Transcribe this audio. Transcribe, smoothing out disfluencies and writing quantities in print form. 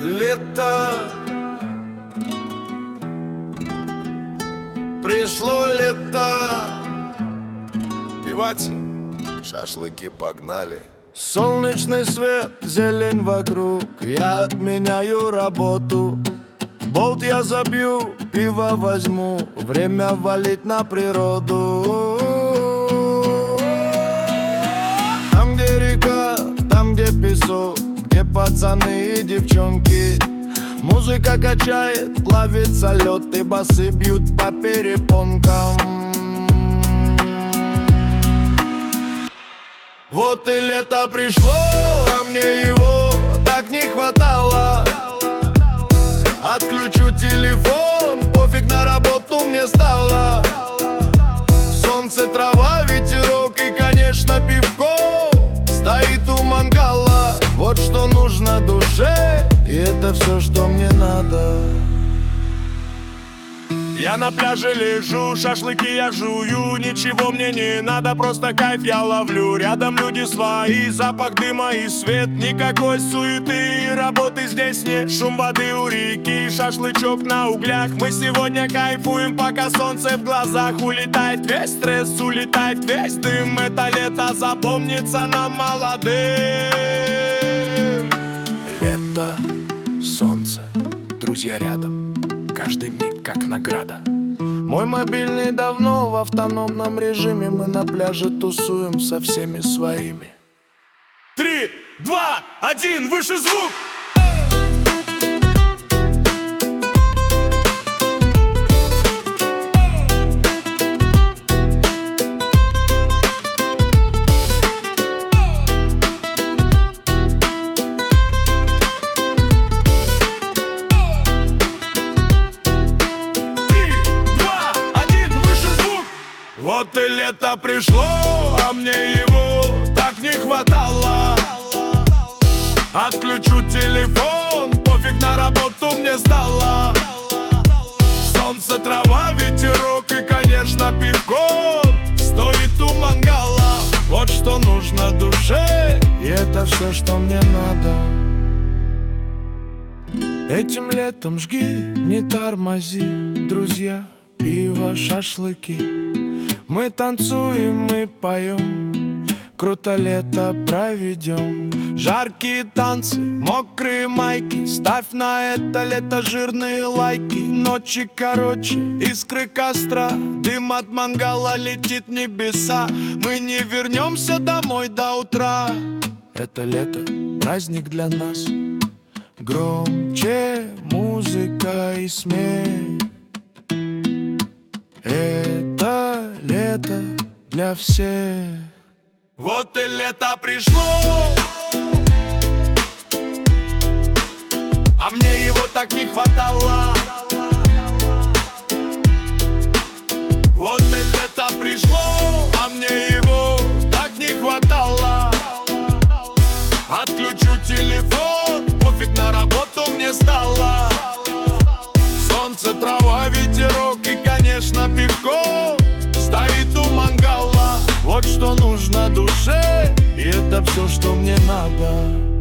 лето, пришло лето. Пивать, шашлыки погнали. Солнечный свет, зелень вокруг. Я отменяю работу. Болт я забью, пиво возьму. Время валить на природу. Там, где река, там, где песок, где пацаны и девчонки. Музыка качает, плавится лед, и басы бьют по перепонкам. Вот и лето пришло, а мне его так не хватало. Отключу телефон, пофиг на работу мне стало. Солнце, трава, ветерок и, конечно, пивко стоит у мангала. Вот что нужно душе, и это все, что мне надо. Я на пляже лежу, шашлыки я жую. Ничего мне не надо, просто кайф я ловлю. Рядом люди свои, запах дыма и свет. Никакой суеты и работы здесь нет. Шум воды у реки, шашлычок на углях. Мы сегодня кайфуем, пока солнце в глазах. Улетает весь стресс, улетает весь дым. Это лето запомнится нам молодым. Лето, солнце, друзья рядом. Каждый миг как награда. Мой мобильный давно в автономном режиме. Мы на пляже тусуем со всеми своими. 3, 2, 1, выше звук! Вот и лето пришло, а мне его так не хватало. Отключу телефон, пофиг на работу мне стало. Солнце, трава, ветерок и, конечно, пивко стоит у мангала. Вот что нужно душе, и это все, что мне надо. Этим летом жги, не тормози, друзья, пиво, шашлыки. Мы танцуем, мы поем, круто лето проведем. Жаркие танцы, мокрые майки, ставь на это лето жирные лайки. Ночи короче, искры костра, дым от мангала летит в небеса. Мы не вернемся домой до утра. Это лето, праздник для нас. Громче музыка и смех. Это лето для всех. Вот и лето пришло, а мне его так не хватало. Вот и лето пришло, а мне его так не хватало. Отключу телефон, пофиг на работу мне стало. Солнце, трава, ветерок и, конечно, пивко стоит у мангала. Вот что нужно душе, и это все, что мне надо.